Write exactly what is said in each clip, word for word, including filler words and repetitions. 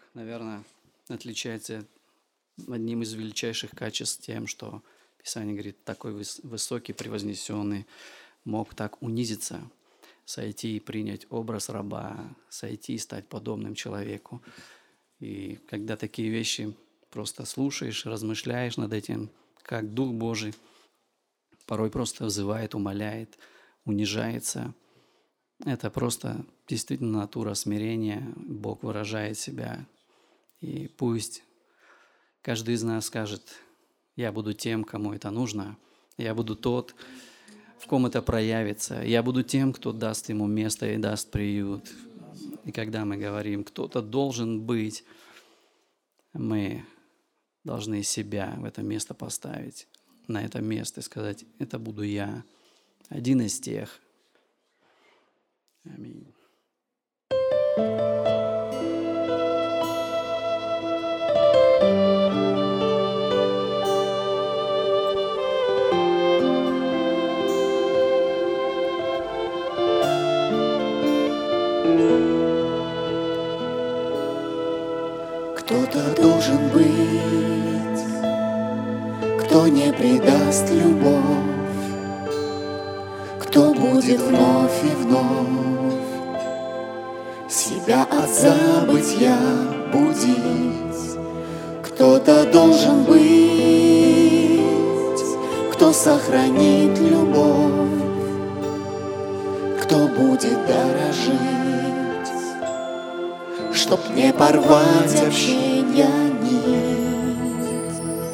наверное, отличается одним из величайших качеств тем, что Писание говорит, такой выс- высокий, превознесенный мог так унизиться, сойти и принять образ раба, сойти и стать подобным человеку. И когда такие вещи просто слушаешь, размышляешь над этим, как Дух Божий порой просто взывает, умоляет, унижается. Это просто действительно натура смирения. Бог выражает себя. И пусть каждый из нас скажет, я буду тем, кому это нужно. Я буду тот, в ком это проявится. Я буду тем, кто даст ему место и даст приют. И когда мы говорим, кто-то должен быть, мы должны себя в это место поставить, на это место и сказать, это буду я, один из тех. Аминь. Кто-то должен быть, кто не предаст любовь, кто будет вновь и вновь себя от забытья будить. Кто-то должен быть, кто сохранит любовь, кто будет дорожить, чтоб не порвать общения нить.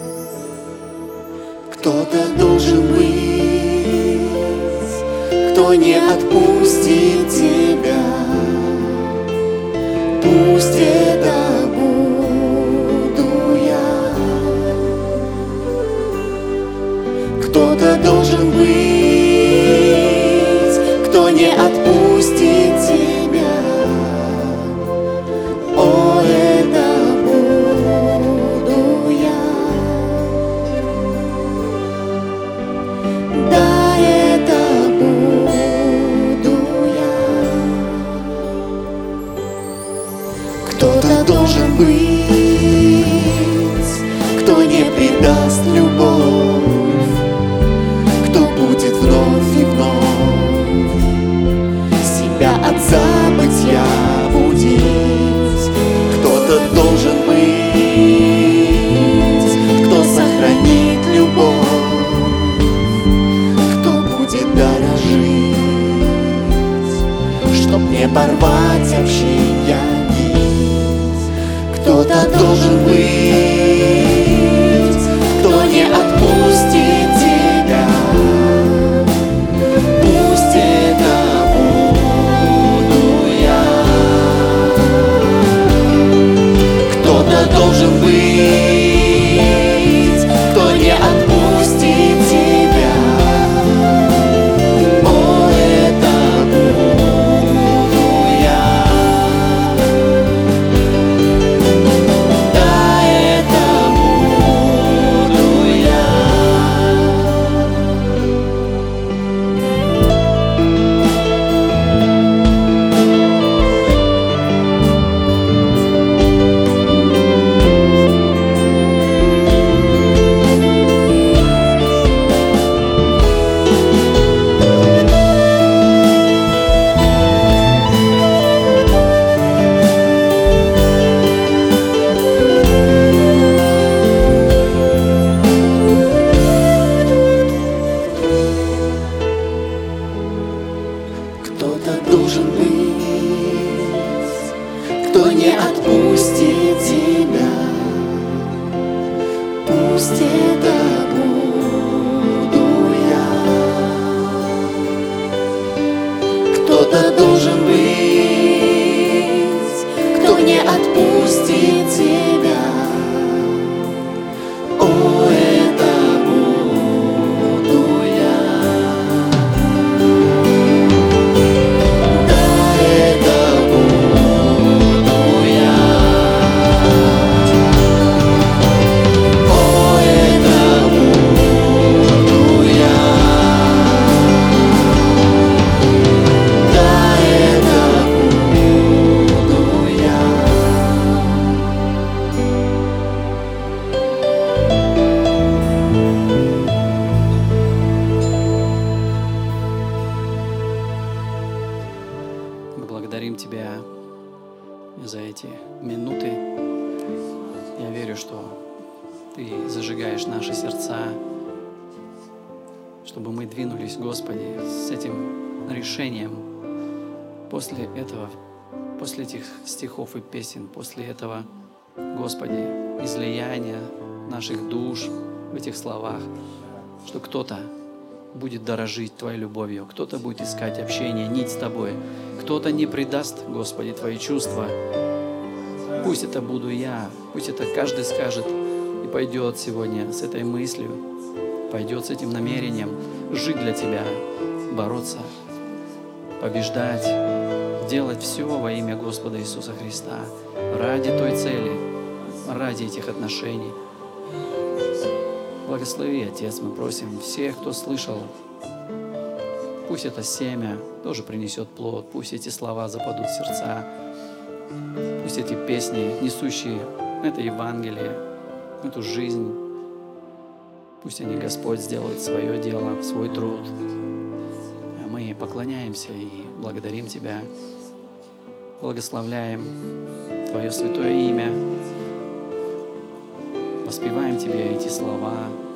Кто-то должен быть, кто не отпустит тебя. Пусть это буду я. Кто-то должен быть, кто не отпустит тебя. О, это буду я. Да, это буду я. Кто-то должен быть, кто не предаст любовь, кто будет вновь и вновь себя от забытья будить. Кто-то должен быть, кто сохранит любовь, кто будет дорожить, чтоб не порвать общения нить. Кто-то должен быть, кто не отпустит тебя. Пусть это буду я. Кто-то должен быть, кто не отпустит тебя. О, это буду я. Да, это буду я. Кто-то должен быть, кто не отпустит тебя. Пусть это буду я. Кто-то должен быть, кто не отпустит тебя. О, это буду я. Да, это буду я. О, это буду я. Да, это буду я. эти минуты. Я верю, что Ты зажигаешь наши сердца, чтобы мы двинулись, Господи, с этим решением после этого, после этих стихов и песен, после этого, Господи, излияния наших душ в этих словах, что кто-то будет дорожить Твоей любовью, кто-то будет искать общение, нить с Тобой, кто-то не предаст, Господи, Твои чувства. Пусть это буду я, пусть это каждый скажет и пойдет сегодня с этой мыслью, пойдет с этим намерением жить для Тебя, бороться, побеждать, делать все во имя Господа Иисуса Христа, ради той цели, ради этих отношений. Благослови, Отец, мы просим всех, кто слышал, пусть это семя тоже принесет плод, пусть эти слова западут в сердца, пусть эти песни, несущие это Евангелие, эту жизнь, пусть они, Господь, сделают свое дело, свой труд. А мы поклоняемся и благодарим Тебя, благословляем Твое святое имя, воспеваем Тебе эти слова.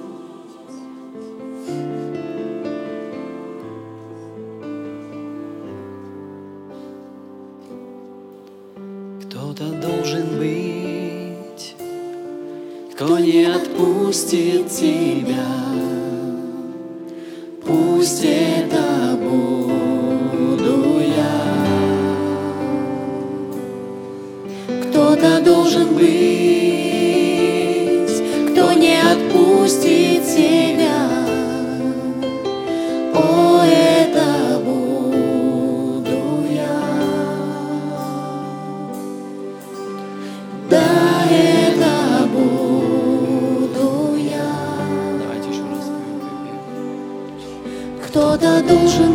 Кто-то должен быть, кто не отпустит тебя. Пусть это буду я. Кто-то должен быть, кто не отпустит тебя. О, это буду я. Да, это буду я. Давайте еще раз. Кто-то должен